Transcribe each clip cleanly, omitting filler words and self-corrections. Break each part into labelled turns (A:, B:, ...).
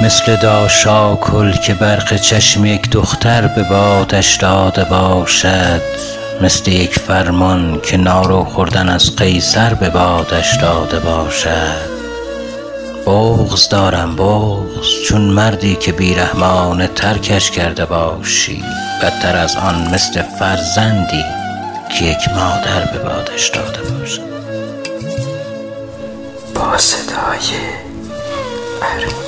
A: مثل داشاکل که برق چشم یک دختر به بادش داده باشد، مثل یک فرمان که نارو خوردن از قیصر به بادش داده باشد. بغض دارم بغض، چون مردی که بیرحمانه ترکش کرده باشی، بدتر از آن مثل فرزندی که یک مادر به بادش داده باشد.
B: با صدای ارمیا.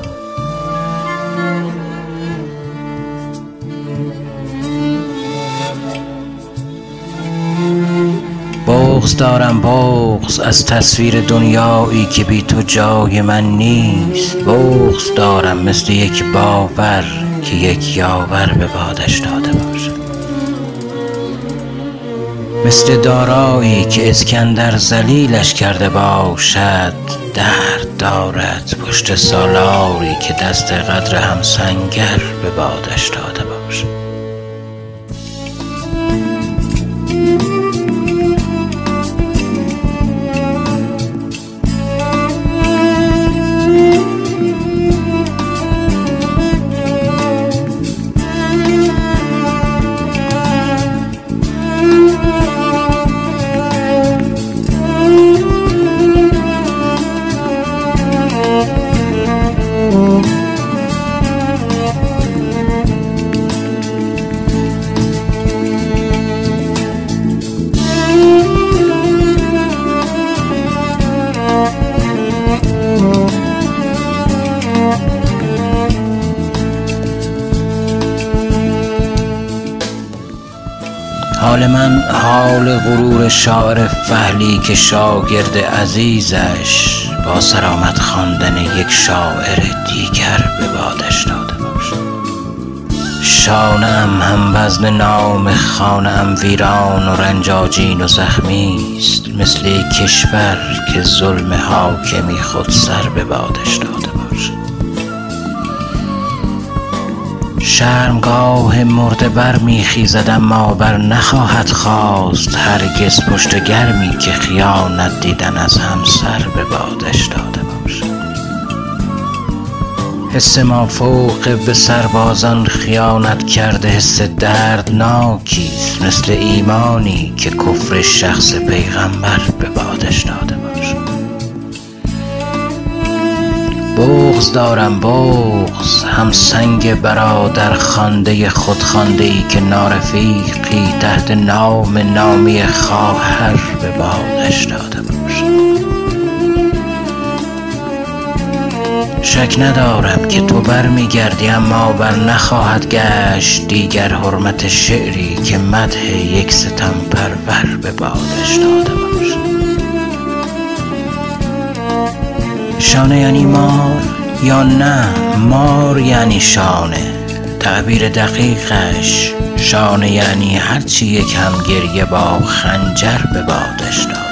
A: بغض دارم بغض از تصویر دنیایی که بی تو جای من نیست. بغض دارم مثل یک باور که یک یاور به بادش داده باشد. مثل دارایی که اسکندر ذلیلش کرده باشد، درد دارد پشت سالاری که دست قدر همسنگر به بادش داده باشد. حال من حال غرور شاعر فحلی که شاگرد عزیزش با سرآمد خواندن یک شاعر دیگر به بادش داده باشد. شانه‌ام هم وزن نام خانه‌ام ویران و رنجاجین و زخمی است، مثل یک کشور که ظلم حاکمی خود سر به بادش داده باشد. شرمگاه مرده بر میخیزد اما بر نخواهد خواست هرگز پشت گرمی که خیانت دیدن از همسر به بادش داده باشد. حس ما فوق به سربازان خیانت کرده حس دردناکیست، مثل ایمانی که کفر شخص پیغمبر به بادش داده باشد. بغض دارم بغض هم سنگ برادر خوانده خودخوانده‌ای که نارفیقی تحت نام نامی خواهر به بادش داده باشد. شک ندارم که تو برمیگردی اما بر نخواهد گشت دیگر حرمت شعری که مدح یک ستم پرور به بادش داده باشد. شانه یعنی مار یا نه مار یعنی شانه؟ تعبیر دقیقش شانه یعنی هرچی یک هم گریه با خنجر به بادش داد.